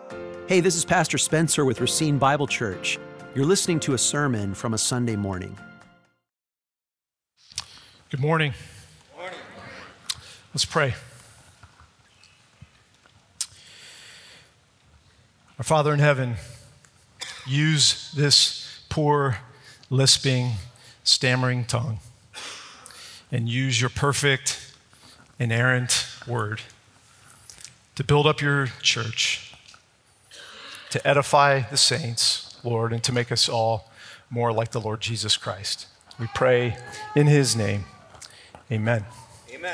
Hey, this is Pastor Spencer with Racine Bible Church. You're listening to a sermon from a Sunday morning. Good morning. Morning. Let's pray. Our Father in heaven, use this poor, lisping, stammering tongue and use your perfect, inerrant word to build up your church, to edify the saints, Lord, and to make us all more like the Lord Jesus Christ. We pray in his name. Amen. Amen.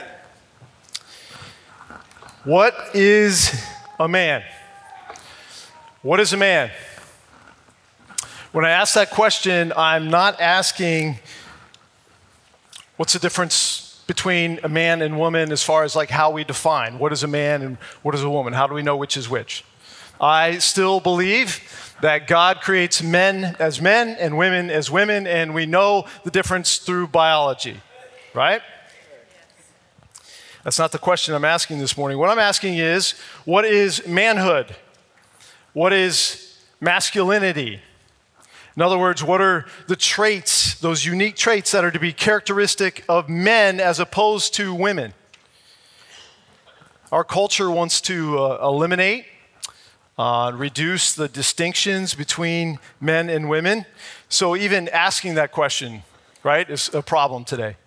What is a man? What is a man? When I ask that question, I'm not asking what's the difference between a man and woman as far as like how we define what is a man and what is a woman. How do we know which is which? I still believe that God creates men and women as women, and we know the difference through biology, right? That's not the question I'm asking this morning. What I'm asking is, what is manhood? What is masculinity? In other words, what are the traits, those unique traits that are to be characteristic of men as opposed to women? Our culture wants to eliminate, reduce the distinctions between men and women. So even asking that question, right, is a problem today.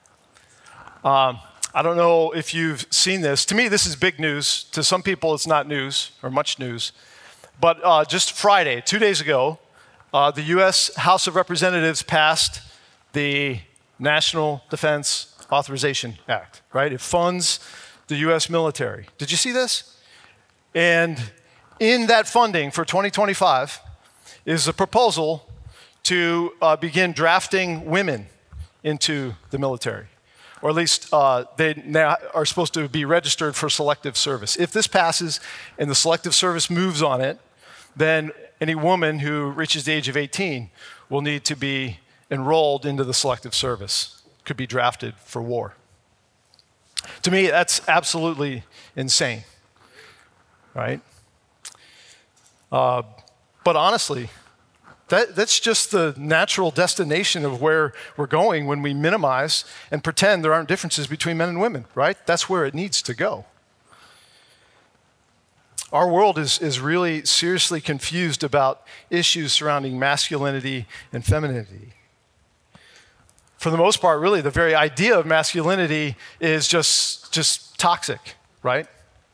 I don't know if you've seen this. To me, this is big news. To some people, it's not news or much news. But just Friday, 2 days ago, the U.S. House of Representatives passed the National Defense Authorization Act, right? It funds the U.S. military. Did you see this? And in that funding for 2025 is a proposal to begin drafting women into the military. Or at least they now are supposed to be registered for selective service. If this passes and the selective service moves on it, then any woman who reaches the age of 18 will need to be enrolled into the selective service, could be drafted for war. To me, that's absolutely insane, right? But honestly, that's just the natural destination of where we're going when we minimize and pretend there aren't differences between men and women, right? That's where it needs to go. Our world is really seriously confused about issues surrounding masculinity and femininity. For the most part, really, the very idea of masculinity is just toxic, right?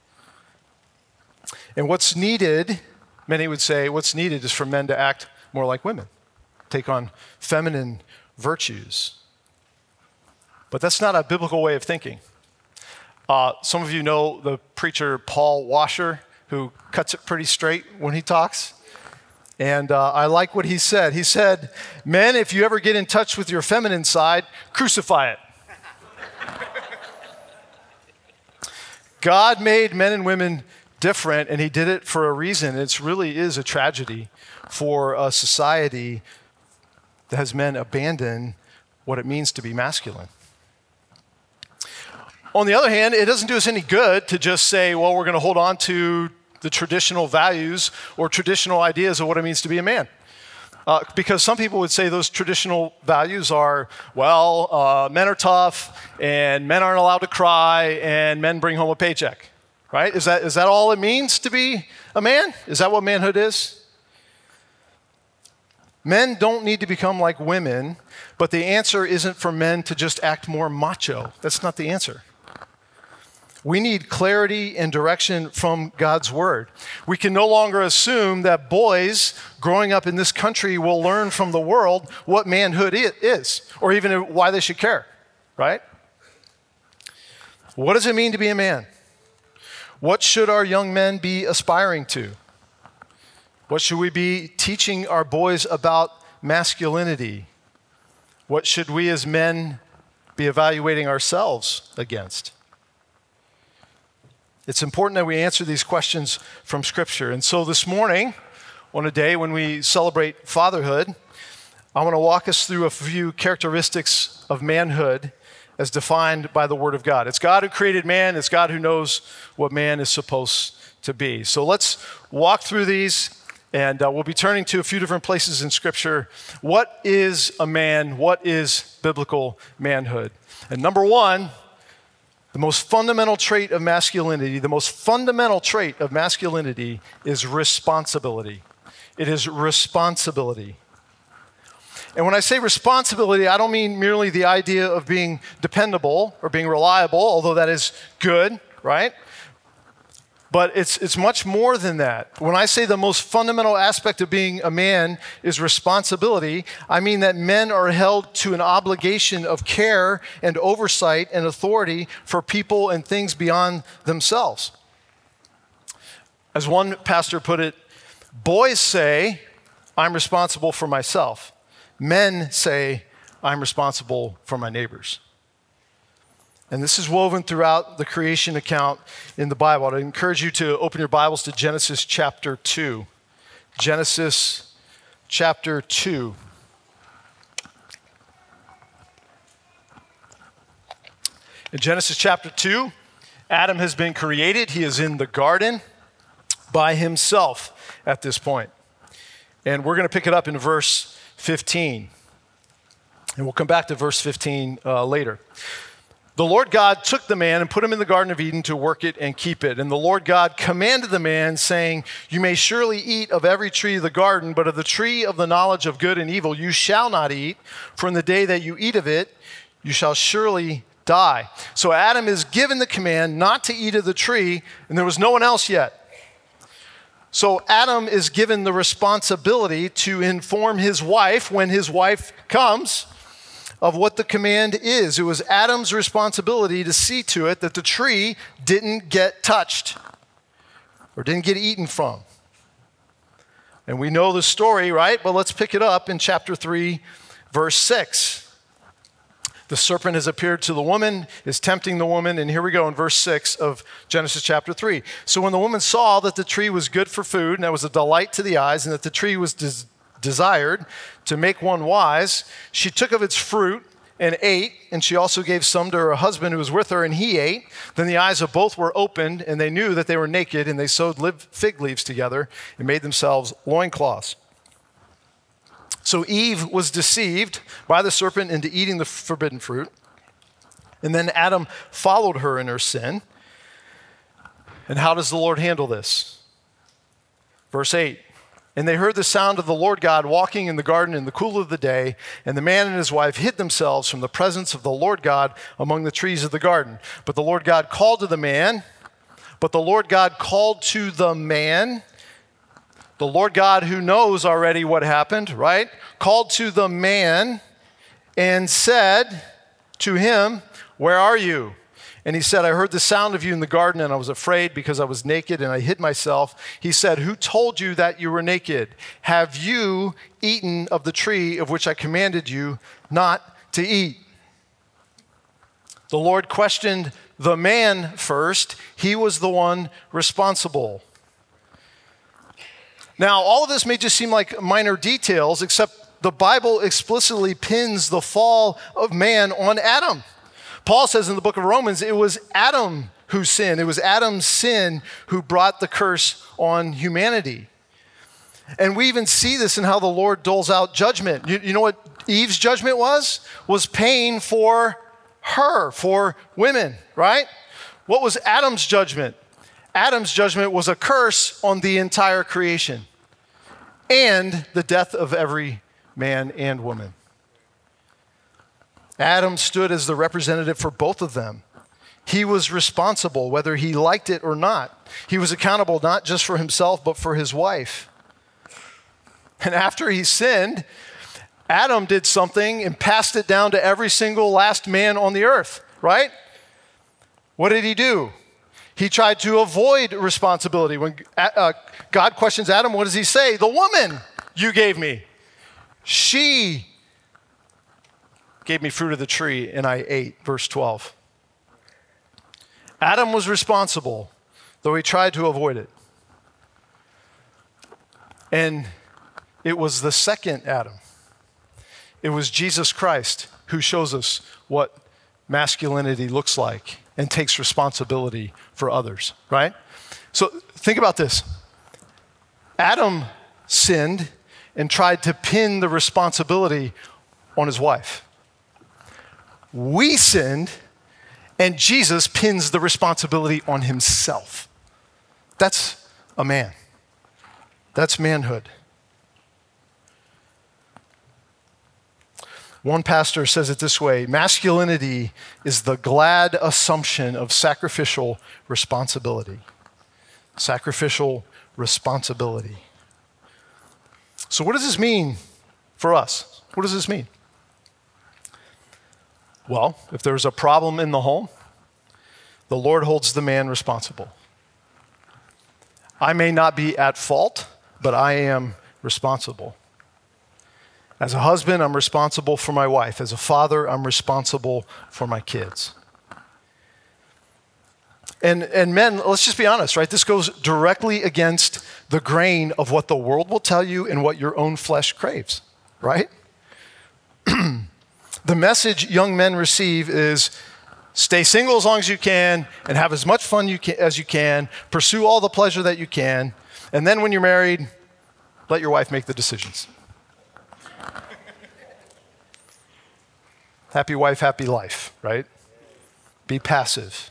And what's needed, many would say, what's needed is for men to act more like women, take on feminine virtues. But that's not a biblical way of thinking. Some of you know the preacher Paul Washer, who cuts it pretty straight when he talks. And I like what he said. He said, men, if you ever get in touch with your feminine side, crucify it. God made men and women different, and he did it for a reason. It really is a tragedy for a society that has men abandon what it means to be masculine. On the other hand, it doesn't do us any good to just say, well, we're going to hold on to the traditional values or traditional ideas of what it means to be a man. Because some people would say those traditional values are, well, men are tough, and men aren't allowed to cry, and men bring home a paycheck, right? Is that all it means to be a man? Is that what manhood is? Men don't need to become like women, but the answer isn't for men to just act more macho. That's not the answer. We need clarity and direction from God's word. We can no longer assume that boys growing up in this country will learn from the world what manhood is, or even why they should care, right? What does it mean to be a man? What should our young men be aspiring to? What should we be teaching our boys about masculinity? What should we as men be evaluating ourselves against? It's important that we answer these questions from Scripture. And so this morning, on a day when we celebrate fatherhood, I want to walk us through a few characteristics of manhood as defined by the Word of God. It's God who created man. It's God who knows what man is supposed to be. So let's walk through these, and we'll be turning to a few different places in Scripture. What is a man? What is biblical manhood? And number one, the most fundamental trait of masculinity, is responsibility. It is responsibility. And when I say responsibility, I don't mean merely the idea of being dependable or being reliable, although that is good, right? But it's much more than that. When I say the most fundamental aspect of being a man is responsibility, I mean that men are held to an obligation of care and oversight and authority for people and things beyond themselves. As one pastor put it, boys say, I'm responsible for myself. Men say, I'm responsible for my neighbors. And this is woven throughout the creation account in the Bible. I'd encourage you to open your Bibles to Genesis chapter 2. Genesis chapter 2. In Genesis chapter 2, Adam has been created. He is in the garden by himself at this point. And we're going to pick it up in verse 15. And we'll come back to verse 15 later. The Lord God took the man and put him in the Garden of Eden to work it and keep it. And the Lord God commanded the man, saying, you may surely eat of every tree of the garden, but of the tree of the knowledge of good and evil you shall not eat, for in the day that you eat of it, you shall surely die. So Adam is given the command not to eat of the tree, and there was no one else yet. So Adam is given the responsibility to inform his wife when his wife comes of what the command is. It was Adam's responsibility to see to it that the tree didn't get touched or didn't get eaten from. And we know the story, right? But let's pick it up in chapter 3, verse 6. The serpent has appeared to the woman, is tempting the woman, and here we go in verse 6 of Genesis chapter 3. So when the woman saw that the tree was good for food, and that was a delight to the eyes, and that the tree was desired to make one wise, she took of its fruit and ate, and she also gave some to her husband who was with her, and he ate. Then the eyes of both were opened, and they knew that they were naked, and they sewed fig leaves together and made themselves loincloths. So Eve was deceived by the serpent into eating the forbidden fruit, and then Adam followed her in her sin. And how does the Lord handle this? Verse 8. And they heard the sound of the Lord God walking in the garden in the cool of the day, and the man and his wife hid themselves from the presence of the Lord God among the trees of the garden. But the Lord God called to the man, the Lord God who knows already what happened, right? Called to the man and said to him, where are you? And he said, I heard the sound of you in the garden, and I was afraid because I was naked and I hid myself. He said, who told you that you were naked? Have you eaten of the tree of which I commanded you not to eat? The Lord questioned the man first. He was the one responsible. Now, all of this may just seem like minor details, except the Bible explicitly pins the fall of man on Adam. Paul says in the book of Romans, it was Adam who sinned. It was Adam's sin who brought the curse on humanity. And we even see this in how the Lord doles out judgment. You know what Eve's judgment was? Was pain for her, for women, right? What was Adam's judgment? Adam's judgment was a curse on the entire creation and the death of every man and woman. Adam stood as the representative for both of them. He was responsible, whether he liked it or not. He was accountable not just for himself, but for his wife. And after he sinned, Adam did something and passed it down to every single last man on the earth, right? What did he do? He tried to avoid responsibility. When God questions Adam, what does he say? The woman you gave me. She gave me fruit of the tree, and I ate. Verse 12. Adam was responsible, though he tried to avoid it. And it was the second Adam. It was Jesus Christ who shows us what masculinity looks like and takes responsibility for others, right? So think about this. Adam sinned and tried to pin the responsibility on his wife. We sinned, and Jesus pins the responsibility on himself. That's a man. That's manhood. One pastor says it this way: masculinity is the glad assumption of sacrificial responsibility. Sacrificial responsibility. So what does this mean for us? What does this mean? Well, if there's a problem in the home, the Lord holds the man responsible. I may not be at fault, but I am responsible. As a husband, I'm responsible for my wife. As a father, I'm responsible for my kids. And men, let's just be honest, right? This goes directly against the grain of what the world will tell you and what your own flesh craves, right? The message young men receive is stay single as long as you can and have as much fun as you can, pursue all the pleasure that you can, and then when you're married, let your wife make the decisions. Happy wife, happy life, right? Be passive.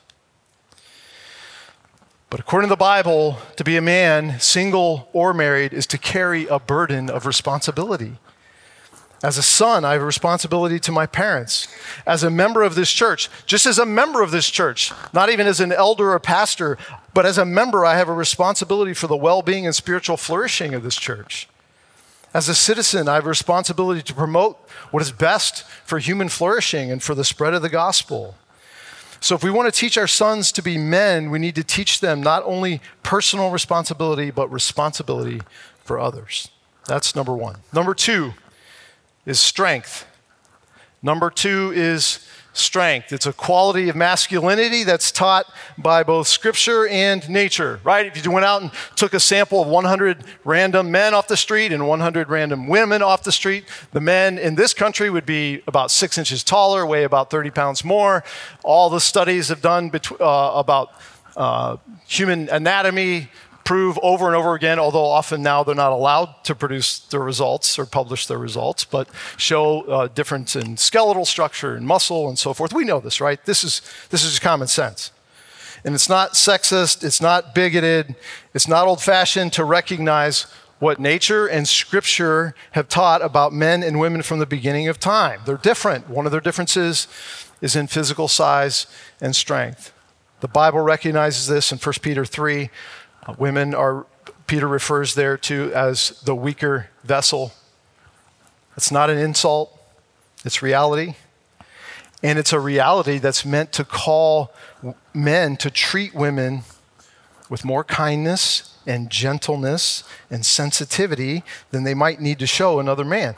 But according to the Bible, to be a man, single or married, is to carry a burden of responsibility. As a son, I have a responsibility to my parents. As a member of this church, just as a member of this church, not even as an elder or pastor, but as a member, I have a responsibility for the well-being and spiritual flourishing of this church. As a citizen, I have a responsibility to promote what is best for human flourishing and for the spread of the gospel. So if we want to teach our sons to be men, we need to teach them not only personal responsibility, but responsibility for others. That's number one. Number two is strength. Number two is strength. It's a quality of masculinity that's taught by both scripture and nature, right? If you went out and took a sample of 100 random men off the street and 100 random women off the street, the men in this country would be about 6 inches taller, weigh about 30 pounds more. All the studies have done about human anatomy prove over and over again, although often now they're not allowed to produce their results or publish their results, but show difference in skeletal structure and muscle and so forth. We know this, right? This is just common sense. And it's not sexist, it's not bigoted, it's not old-fashioned to recognize what nature and scripture have taught about men and women from the beginning of time. They're different. One of their differences is in physical size and strength. The Bible recognizes this in 1 Peter 3. Women are, Peter refers there to as the weaker vessel. It's not an insult, it's reality. And it's a reality that's meant to call men to treat women with more kindness and gentleness and sensitivity than they might need to show another man.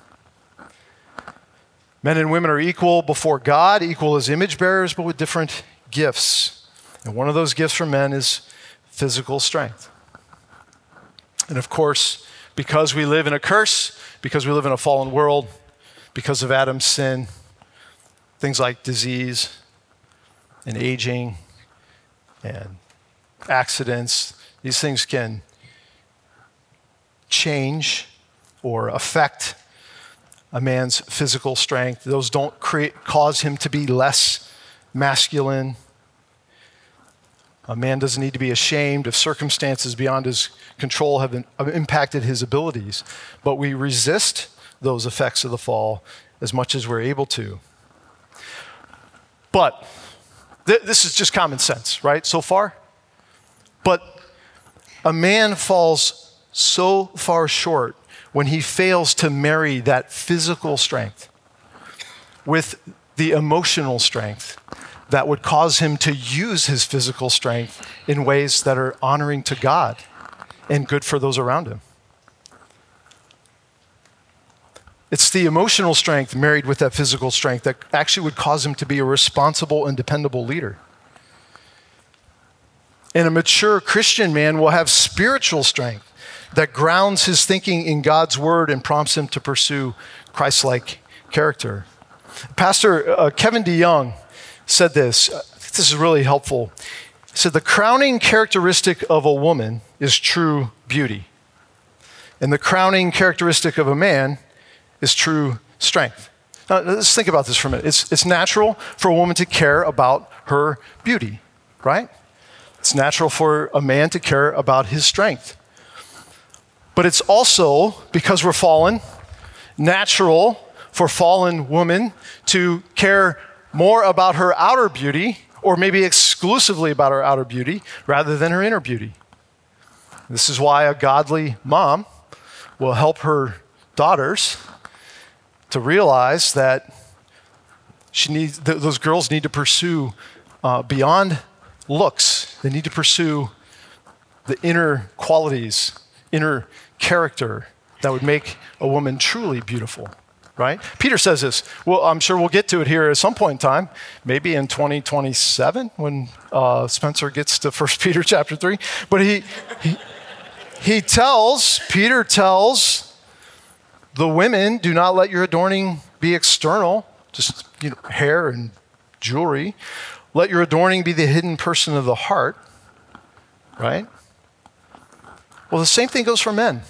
Men and women are equal before God, equal as image bearers, but with different gifts. And one of those gifts for men is physical strength. And of course, because we live in a curse, because we live in a fallen world, because of Adam's sin, things like disease and aging and accidents, these things can change or affect a man's physical strength. Those don't cause him to be less masculine. A man doesn't need to be ashamed if circumstances beyond his control have impacted his abilities, but we resist those effects of the fall as much as we're able to. But this is just common sense, right, so far? But a man falls so far short when he fails to marry that physical strength with the emotional strength that would cause him to use his physical strength in ways that are honoring to God and good for those around him. It's the emotional strength married with that physical strength that actually would cause him to be a responsible and dependable leader. And a mature Christian man will have spiritual strength that grounds his thinking in God's word and prompts him to pursue Christ-like character. Pastor Kevin DeYoung said this. This is really helpful. He said, the crowning characteristic of a woman is true beauty. And the crowning characteristic of a man is true strength. Now, let's think about this for a minute. It's natural for a woman to care about her beauty, right? It's natural for a man to care about his strength. But it's also, because we're fallen, natural for fallen women to care more about her outer beauty, or maybe exclusively about her outer beauty, rather than her inner beauty. This is why a godly mom will help her daughters to realize that those girls need to pursue beyond looks. They need to pursue the inner qualities, inner character that would make a woman truly beautiful, right? Peter says this. Well, I'm sure we'll get to it here at some point in time, maybe in 2027 when Spencer gets to 1 Peter chapter 3. But Peter tells the women, do not let your adorning be external, just hair and jewelry. Let your adorning be the hidden person of the heart, right? Well, the same thing goes for men.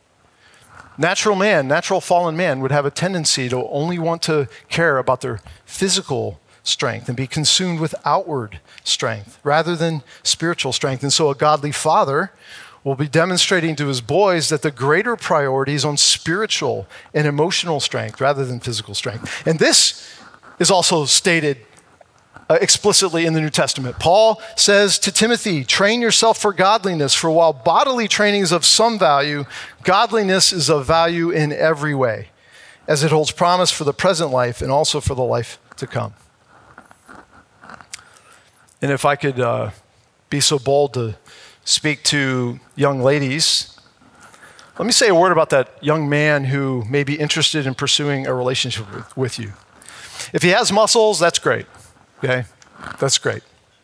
Natural fallen man would have a tendency to only want to care about their physical strength and be consumed with outward strength rather than spiritual strength. And so a godly father will be demonstrating to his boys that the greater priority is on spiritual and emotional strength rather than physical strength. And this is also stated explicitly in the New Testament. Paul says to Timothy, train yourself for godliness, for while bodily training is of some value, godliness is of value in every way, as it holds promise for the present life and also for the life to come. And if I could be so bold to speak to young ladies, let me say a word about that young man who may be interested in pursuing a relationship with you. If he has muscles, that's great. Okay, that's great.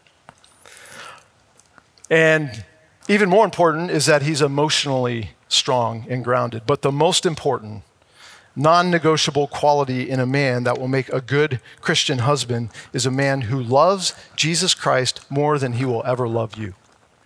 And even more important is that he's emotionally strong and grounded. But the most important, non-negotiable quality in a man that will make a good Christian husband is a man who loves Jesus Christ more than he will ever love you.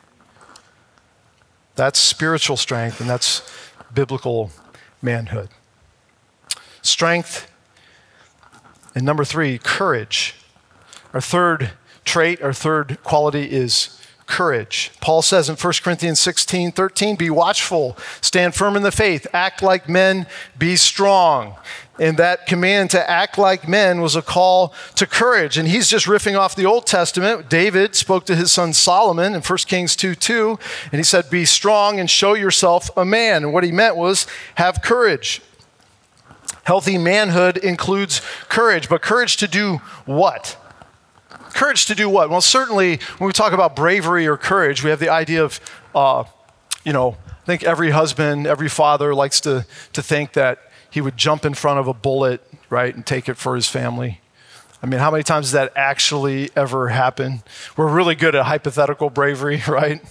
That's spiritual strength, and that's biblical manhood. Strength. And number 3, courage. Our third trait, our third quality is courage. Paul says in 1 Corinthians 16:13, be watchful, stand firm in the faith, act like men, be strong. And that command to act like men was a call to courage. And he's just riffing off the Old Testament. David spoke to his son Solomon in 1 Kings 2:2, and he said, be strong and show yourself a man. And what he meant was have courage. Healthy manhood includes courage, but courage to do what? Courage to do what? Well, certainly when we talk about bravery or courage, we have the idea of, I think every husband, every father likes to think that he would jump in front of a bullet, right, and take it for his family. I mean, how many times does that actually ever happen? We're really good at hypothetical bravery, right?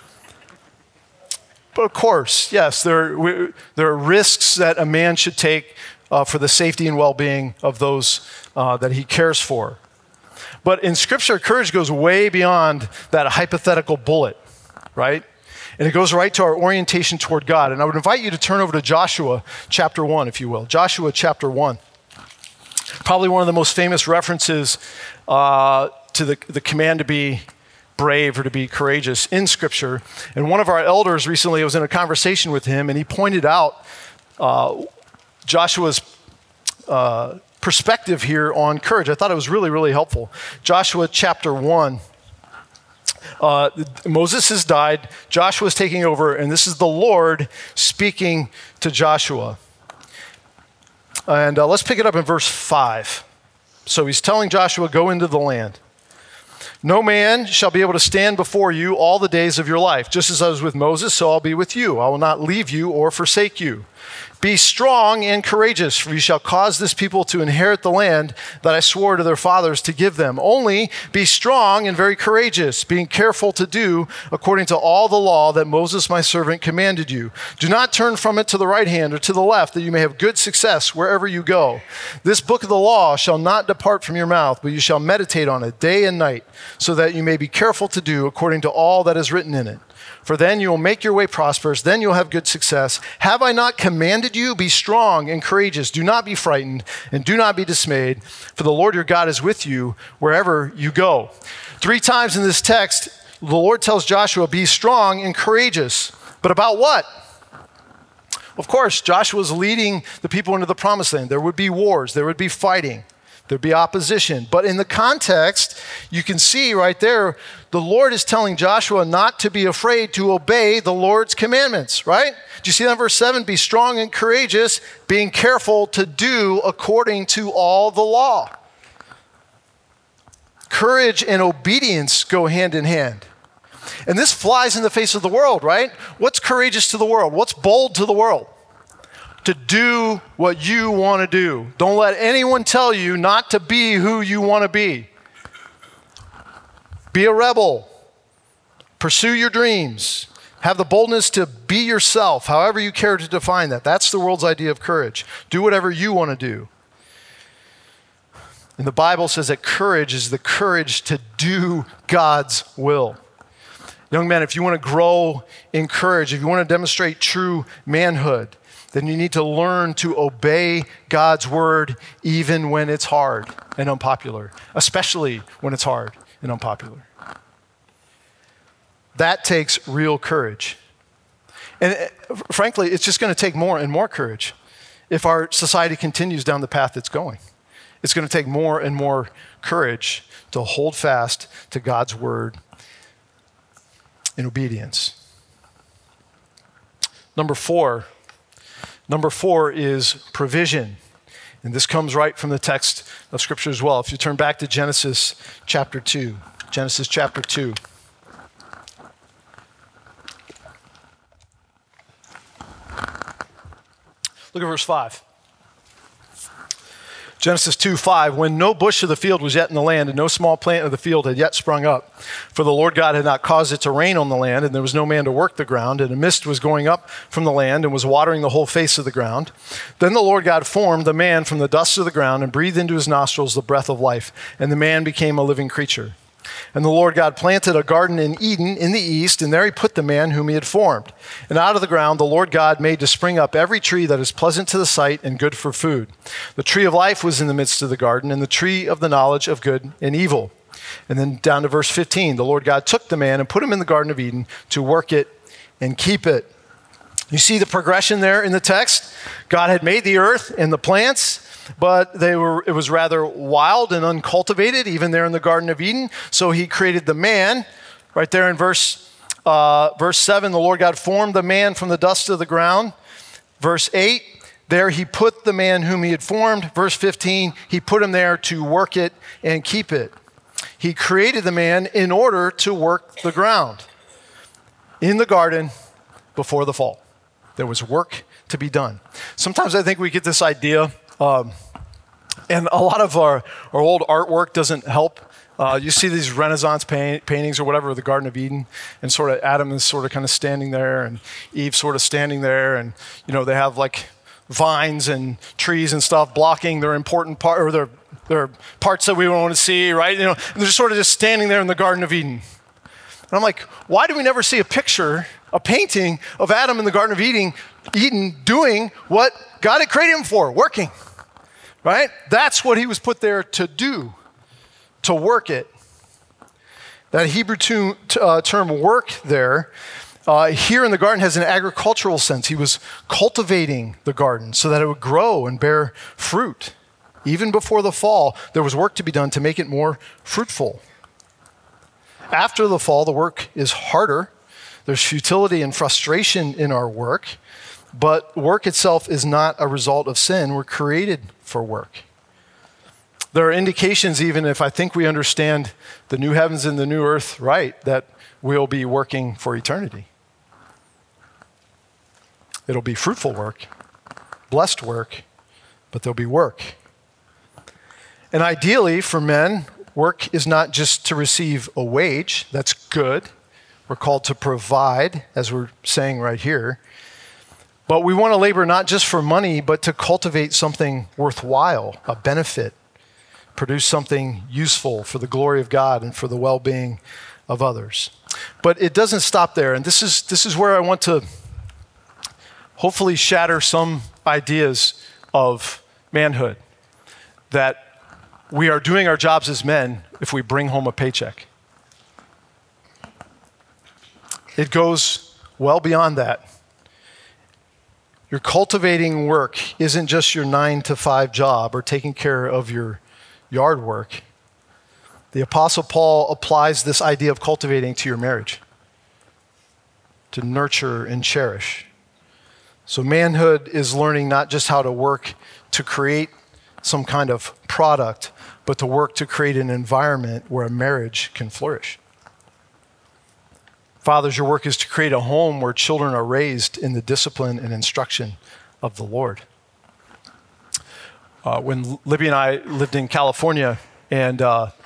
But of course, yes, there are risks that a man should take for the safety and well-being of those that he cares for. But in Scripture, courage goes way beyond that hypothetical bullet, right? And it goes right to our orientation toward God. And I would invite you to turn over to Joshua chapter 1, if you will. Joshua chapter 1. Probably one of the most famous references to the command to be brave or to be courageous in Scripture. And one of our elders recently, I was in a conversation with him, and he pointed out Joshua's perspective here on courage. I thought it was really, really helpful. Joshua chapter 1. Moses has died. Joshua's taking over, and this is the Lord speaking to Joshua. And let's pick it up in verse 5. So he's telling Joshua, go into the land. No man shall be able to stand before you all the days of your life. Just as I was with Moses, so I'll be with you. I will not leave you or forsake you. Be strong and courageous, for you shall cause this people to inherit the land that I swore to their fathers to give them. Only be strong and very courageous, being careful to do according to all the law that Moses my servant commanded you. Do not turn from it to the right hand or to the left, that you may have good success wherever you go. This book of the law shall not depart from your mouth, but you shall meditate on it day and night, so that you may be careful to do according to all that is written in it. For then you will make your way prosperous, then you'll have good success. Have I not commanded you? Be strong and courageous. Do not be frightened and do not be dismayed, for the Lord your God is with you wherever you go. 3 times in this text, the Lord tells Joshua, be strong and courageous. But about what? Of course, Joshua was leading the people into the promised land. There would be wars, there would be fighting. There'd be opposition. But in the context, you can see right there, the Lord is telling Joshua not to be afraid to obey the Lord's commandments, right? Do you see that in verse 7? Be strong and courageous, being careful to do according to all the law. Courage and obedience go hand in hand. And this flies in the face of the world, right? What's courageous to the world? What's bold to the world? To do what you want to do. Don't let anyone tell you not to be who you want to be. Be a rebel. Pursue your dreams. Have the boldness to be yourself, however you care to define that. That's the world's idea of courage. Do whatever you want to do. And the Bible says that courage is the courage to do God's will. Young men, if you want to grow in courage, if you want to demonstrate true manhood, then you need to learn to obey God's word even when it's hard and unpopular, especially when it's hard and unpopular. That takes real courage. And frankly, it's just going to take more and more courage if our society continues down the path it's going. It's going to take more and more courage to hold fast to God's word in obedience. Number four is provision. And this comes right from the text of Scripture as well. If you turn back to Genesis chapter 2. Genesis chapter 2. Look at verse 5. Genesis 2:5, when no bush of the field was yet in the land, and no small plant of the field had yet sprung up, for the Lord God had not caused it to rain on the land, and there was no man to work the ground, and a mist was going up from the land and was watering the whole face of the ground. Then the Lord God formed the man from the dust of the ground and breathed into his nostrils the breath of life, and the man became a living creature. And the Lord God planted a garden in Eden in the east, and there he put the man whom he had formed. And out of the ground the Lord God made to spring up every tree that is pleasant to the sight and good for food. The tree of life was in the midst of the garden, and the tree of the knowledge of good and evil. And then down to verse 15, the Lord God took the man and put him in the Garden of Eden to work it and keep it. You see the progression there in the text? God had made the earth and the plants, but it was rather wild and uncultivated, even there in the Garden of Eden. So he created the man. Right there in verse 7, the Lord God formed the man from the dust of the ground. Verse 8, there he put the man whom he had formed. Verse 15, he put him there to work it and keep it. He created the man in order to work the ground in the garden before the fall. There was work to be done. Sometimes I think we get this idea, and a lot of our old artwork doesn't help. You see these Renaissance paintings or whatever of the Garden of Eden, and sort of Adam is sort of kind of standing there, and Eve sort of standing there, and they have like vines and trees and stuff blocking their important part, or their parts that we don't want to see, right? And they're sort of just standing there in the Garden of Eden. And I'm like, why do we never see a painting of Adam in the Garden of Eden doing what God had created him for, working, right? That's what he was put there to do, to work it. That Hebrew term work there, here in the garden has an agricultural sense. He was cultivating the garden so that it would grow and bear fruit. Even before the fall, there was work to be done to make it more fruitful. After the fall, the work is harder. There's futility and frustration in our work, but work itself is not a result of sin. We're created for work. There are indications, even if I think we understand the new heavens and the new earth right, that we'll be working for eternity. It'll be fruitful work. blessed work, but there'll be work. And ideally for men, work is not just to receive a wage. That's good. We're called to provide, as we're saying right here. But we want to labor not just for money, but to cultivate something worthwhile, a benefit, produce something useful for the glory of God and for the well-being of others. But it doesn't stop there. And this is where I want to hopefully shatter some ideas of manhood, that we are doing our jobs as men if we bring home a paycheck. It goes well beyond that. Your cultivating work isn't just your 9-to-5 job or taking care of your yard work. The Apostle Paul applies this idea of cultivating to your marriage, to nurture and cherish. So manhood is learning not just how to work to create some kind of product, but to work to create an environment where a marriage can flourish. Fathers, your work is to create a home where children are raised in the discipline and instruction of the Lord. When Libby and I lived in California, and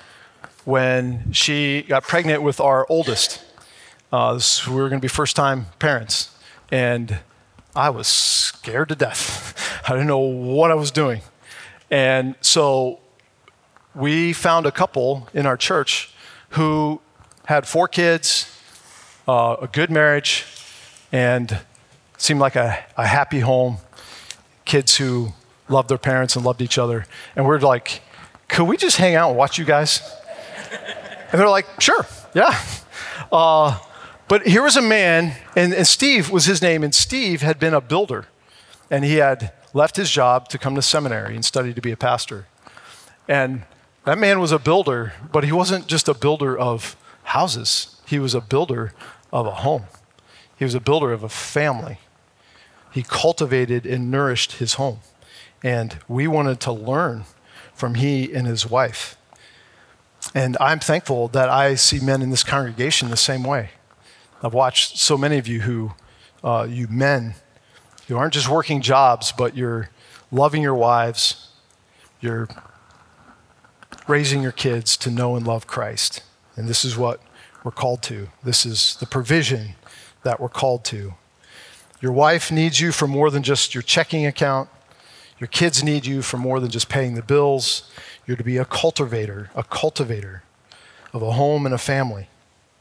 when she got pregnant with our oldest, we were going to be first-time parents, and I was scared to death. I didn't know what I was doing. And so we found a couple in our church who had 4 kids, a good marriage, and seemed like a happy home, kids who loved their parents and loved each other. And we're like, could we just hang out and watch you guys? And they're like, sure, yeah. But here was a man, and Steve was his name, and Steve had been a builder. And he had left his job to come to seminary and study to be a pastor. And that man was a builder, but he wasn't just a builder of houses. He was a builder of a home. He was a builder of a family. He cultivated and nourished his home. And we wanted to learn from he and his wife. And I'm thankful that I see men in this congregation the same way. I've watched so many of you who, you men, who aren't just working jobs, but you're loving your wives, you're raising your kids to know and love Christ. And this is what we're called to. This is the provision that we're called to. Your wife needs you for more than just your checking account. Your kids need you for more than just paying the bills. You're to be a cultivator of a home and a family.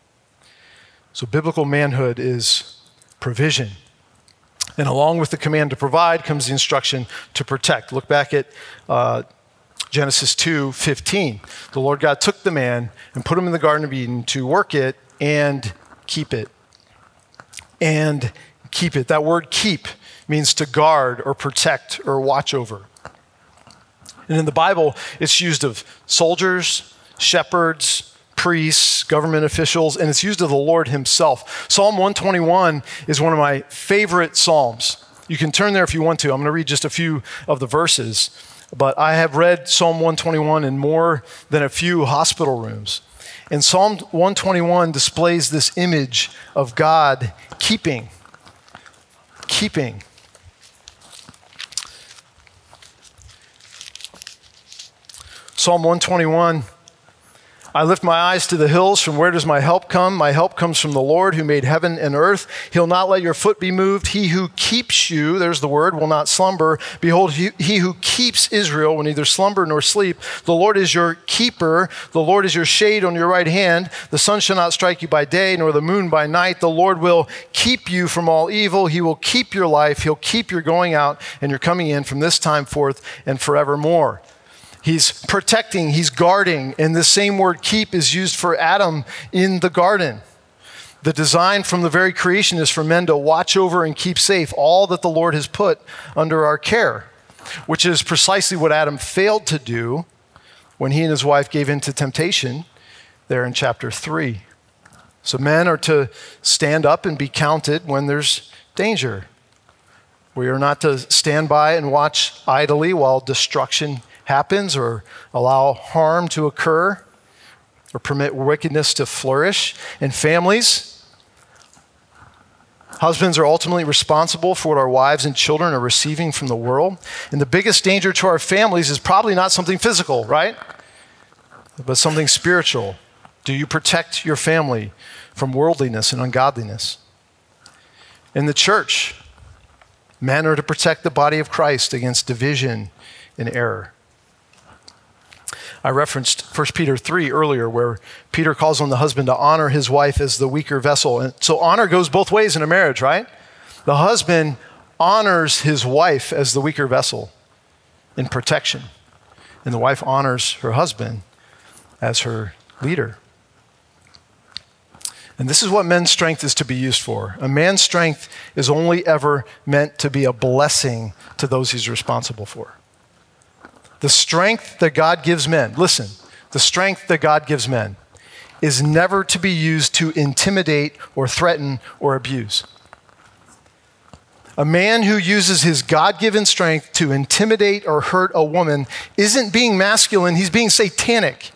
So biblical manhood is provision. And along with the command to provide comes the instruction to protect. Look back at Genesis 2:15. The Lord God took the man and put him in the Garden of Eden to work it and keep it. And keep it. That word keep means to guard or protect or watch over. And in the Bible, it's used of soldiers, shepherds, priests, government officials, and it's used of the Lord himself. Psalm 121 is one of my favorite psalms. You can turn there if you want to. I'm going to read just a few of the verses. But I have read Psalm 121 in more than a few hospital rooms. And Psalm 121 displays this image of God keeping. Psalm 121, I lift my eyes to the hills. From where does my help come? My help comes from the Lord who made heaven and earth. He'll not let your foot be moved. He who keeps you, there's the word, will not slumber. Behold, he who keeps Israel will neither slumber nor sleep. The Lord is your keeper. The Lord is your shade on your right hand. The sun shall not strike you by day, nor the moon by night. The Lord will keep you from all evil. He will keep your life. He'll keep your going out and your coming in from this time forth and forevermore. He's protecting, he's guarding, and this same word keep is used for Adam in the garden. The design from the very creation is for men to watch over and keep safe all that the Lord has put under our care, which is precisely what Adam failed to do when he and his wife gave in to temptation there in chapter 3. So men are to stand up and be counted when there's danger. We are not to stand by and watch idly while destruction happens or allow harm to occur or permit wickedness to flourish. And families, Husbands are ultimately responsible for what our wives and children are receiving from the world. And the biggest danger to our families is probably not something physical, right? But something spiritual. Do you protect your family from worldliness and ungodliness? In the church, men are to protect the body of Christ against division and error. I referenced 1 Peter 3 earlier, where Peter calls on the husband to honor his wife as the weaker vessel. And so honor goes both ways in a marriage, right? The husband honors his wife as the weaker vessel in protection. And the wife honors her husband as her leader. And this is what men's strength is to be used for. A man's strength is only ever meant to be a blessing to those he's responsible for. The strength that God gives men, listen, the strength that God gives men is never to be used to intimidate or threaten or abuse. A man who uses his God-given strength to intimidate or hurt a woman isn't being masculine, he's being satanic.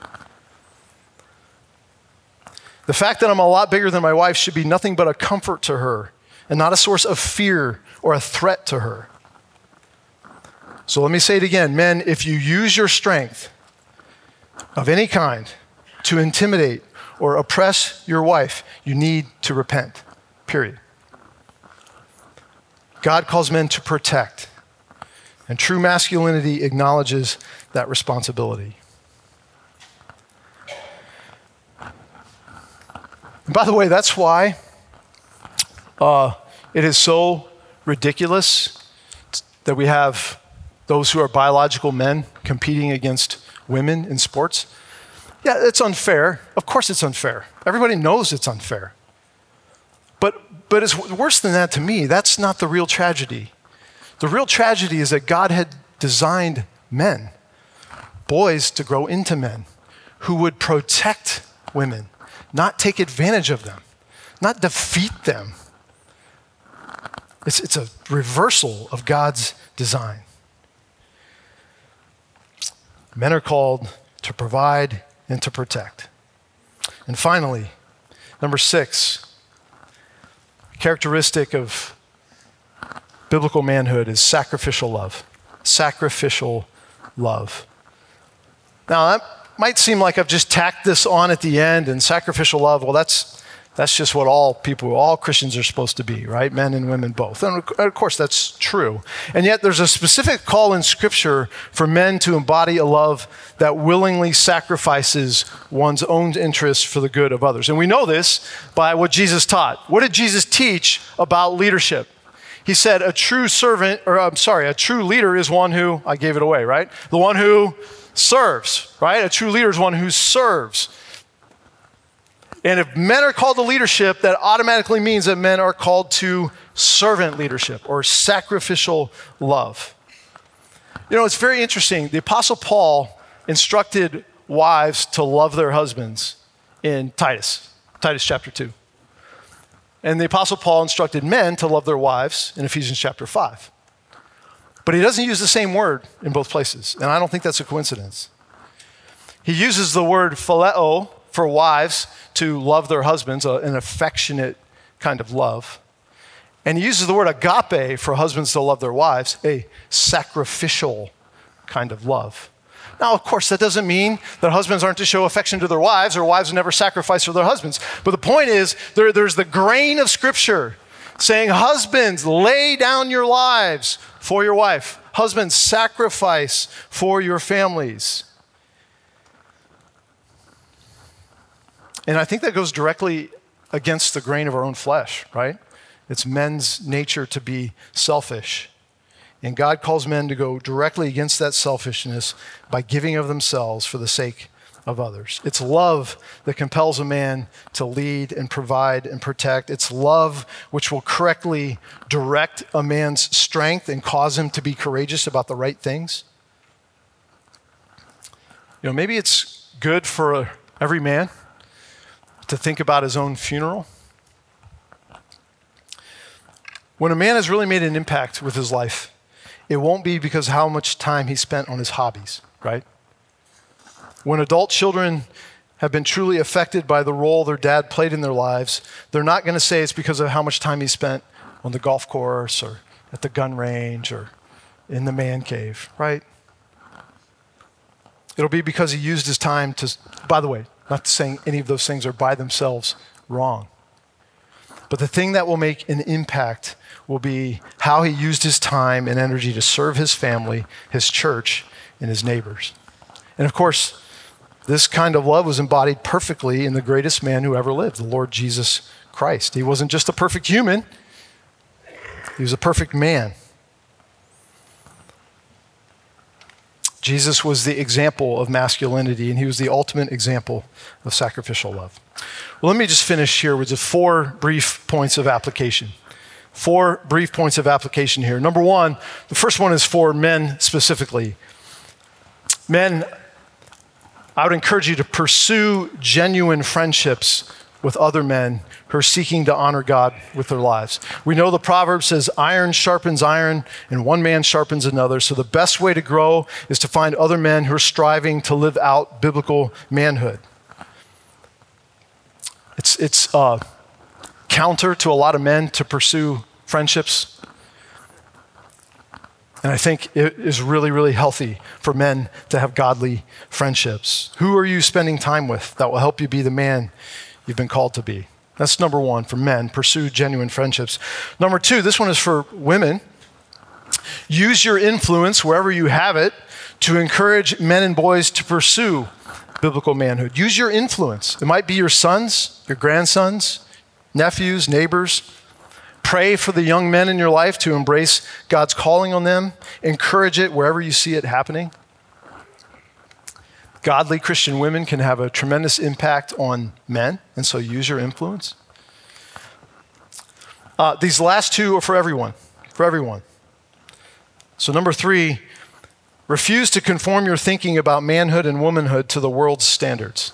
The fact that I'm a lot bigger than my wife should be nothing but a comfort to her and not a source of fear or a threat to her. So let me say it again. Men, if you use your strength of any kind to intimidate or oppress your wife, you need to repent, period. God calls men to protect, and true masculinity acknowledges that responsibility. And by the way, that's why it is so ridiculous that we have those who are biological men competing against women in sports. Yeah, it's unfair. Of course it's unfair. Everybody knows it's unfair. But it's worse than that to me. That's not the real tragedy. The real tragedy is that God had designed men, boys, to grow into men who would protect women, not take advantage of them, not defeat them. It's a reversal of God's design. Men are called to provide and to protect. And finally, number 6, characteristic of biblical manhood is sacrificial love. Sacrificial love. Now, that might seem like I've just tacked this on at the end, and sacrificial love, well, that's just what all Christians are supposed to be, right? Men and women both. And of course, that's true. And yet there's a specific call in Scripture for men to embody a love that willingly sacrifices one's own interests for the good of others. And we know this by what Jesus taught. What did Jesus teach about leadership? He said a true leader is one who, I gave it away, right? The one who serves, right? A true leader is one who serves. And if men are called to leadership, that automatically means that men are called to servant leadership or sacrificial love. You know, it's very interesting. The Apostle Paul instructed wives to love their husbands in Titus chapter 2. And the Apostle Paul instructed men to love their wives in Ephesians chapter 5. But he doesn't use the same word in both places, and I don't think that's a coincidence. He uses the word phileo for wives to love their husbands, an affectionate kind of love. And he uses the word agape for husbands to love their wives, a sacrificial kind of love. Now, of course, that doesn't mean that husbands aren't to show affection to their wives or wives never sacrifice for their husbands. But the point is, there's the grain of Scripture saying, husbands, lay down your lives for your wife. Husbands, sacrifice for your families. And I think that goes directly against the grain of our own flesh, right? It's men's nature to be selfish. And God calls men to go directly against that selfishness by giving of themselves for the sake of others. It's love that compels a man to lead and provide and protect. It's love which will correctly direct a man's strength and cause him to be courageous about the right things. You know, maybe it's good for every man to think about his own funeral. When a man has really made an impact with his life, it won't be because of how much time he spent on his hobbies, right? When adult children have been truly affected by the role their dad played in their lives, they're not going to say it's because of how much time he spent on the golf course or at the gun range or in the man cave, right? It'll be because he used his time to, by the way, not saying any of those things are by themselves wrong. But the thing that will make an impact will be how he used his time and energy to serve his family, his church, and his neighbors. And of course, this kind of love was embodied perfectly in the greatest man who ever lived, the Lord Jesus Christ. He wasn't just a perfect human, he was a perfect man. Jesus was the example of masculinity, and he was the ultimate example of sacrificial love. Well, let me just finish here with just 4 brief points of application. 4 brief points of application here. Number 1, the first one is for men specifically. Men, I would encourage you to pursue genuine friendships with other men who are seeking to honor God with their lives. We know the proverb says, iron sharpens iron, and one man sharpens another. So the best way to grow is to find other men who are striving to live out biblical manhood. It's counter to a lot of men to pursue friendships. And I think it is really, really healthy for men to have godly friendships. Who are you spending time with that will help you be the man you've been called to be? That's number 1 for men. Pursue genuine friendships. Number 2, this one is for women. Use your influence wherever you have it to encourage men and boys to pursue biblical manhood. Use your influence. It might be your sons, your grandsons, nephews, neighbors. Pray for the young men in your life to embrace God's calling on them. Encourage it wherever you see it happening. Godly Christian women can have a tremendous impact on men, and so use your influence. These last 2 are for everyone, So number 3, refuse to conform your thinking about manhood and womanhood to the world's standards.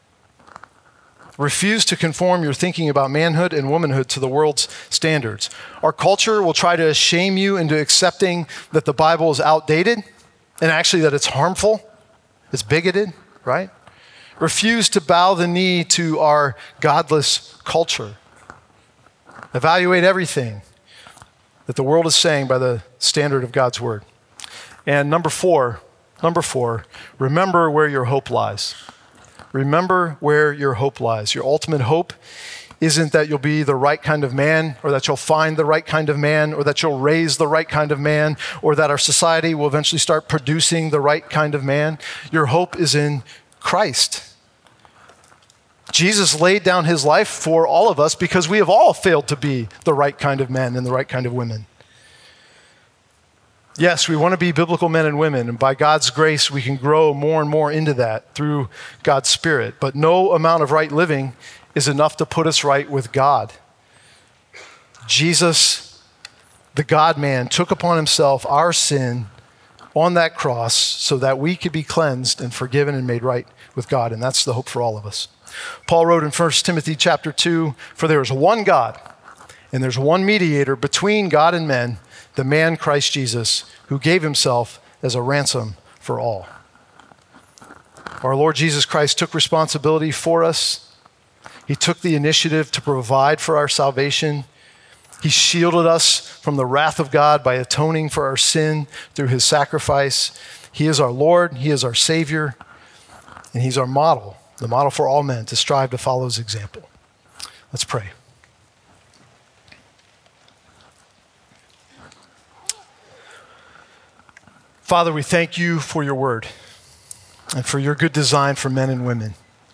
Refuse to conform your thinking about manhood and womanhood to the world's standards. Our culture will try to shame you into accepting that the Bible is outdated and actually that it's harmful. It's bigoted, right? Refuse to bow the knee to our godless culture. Evaluate everything that the world is saying by the standard of God's word. And number 4, remember where your hope lies. Remember where your hope lies. Your ultimate hope isn't that you'll be the right kind of man, or that you'll find the right kind of man, or that you'll raise the right kind of man, or that our society will eventually start producing the right kind of man. Your hope is in Christ. Jesus laid down his life for all of us because we have all failed to be the right kind of men and the right kind of women. Yes, we want to be biblical men and women, and by God's grace, we can grow more and more into that through God's Spirit. But no amount of right living is enough to put us right with God. Jesus, the God-man, took upon himself our sin on that cross so that we could be cleansed and forgiven and made right with God, and that's the hope for all of us. Paul wrote in 1 Timothy chapter 2, "For there is one God, and there's one mediator between God and men, the man Christ Jesus, who gave himself as a ransom for all." Our Lord Jesus Christ took responsibility for us. He took the initiative to provide for our salvation. He shielded us from the wrath of God by atoning for our sin through his sacrifice. He is our Lord, he is our Savior, and he's our model, the model for all men to strive to follow his example. Let's pray. Father, we thank you for your word and for your good design for men and women.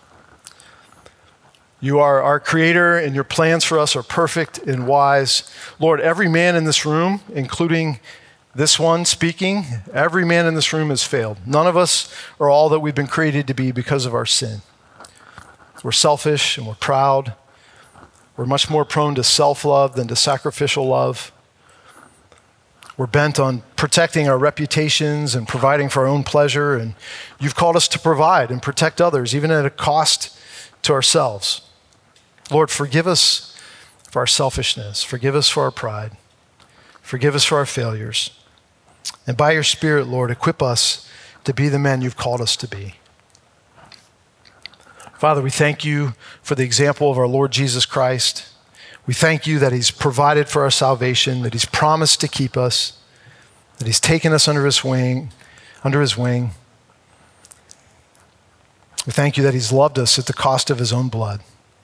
You are our creator, and your plans for us are perfect and wise. Lord, every man in this room, including this one speaking, every man in this room has failed. None of us are all that we've been created to be because of our sin. We're selfish and we're proud. We're much more prone to self-love than to sacrificial love. We're bent on protecting our reputations and providing for our own pleasure, and you've called us to provide and protect others, even at a cost to ourselves. Lord, forgive us for our selfishness. Forgive us for our pride. Forgive us for our failures. And by your Spirit, Lord, equip us to be the men you've called us to be. Father, we thank you for the example of our Lord Jesus Christ. We thank you that he's provided for our salvation, that he's promised to keep us, that he's taken us under his wing. We thank you that he's loved us at the cost of his own blood.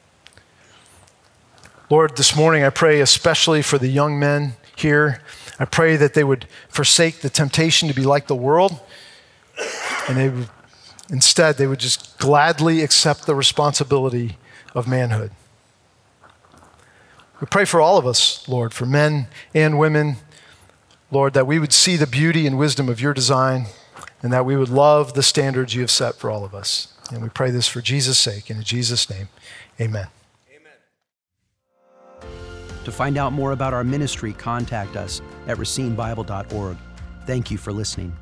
Lord, this morning I pray especially for the young men here. I pray that they would forsake the temptation to be like the world, and instead they would just gladly accept the responsibility of manhood. We pray for all of us, Lord, for men and women, Lord, that we would see the beauty and wisdom of your design, and that we would love the standards you have set for all of us. And we pray this for Jesus' sake, and in Jesus' name, amen. To find out more about our ministry, contact us at racinebible.org. Thank you for listening.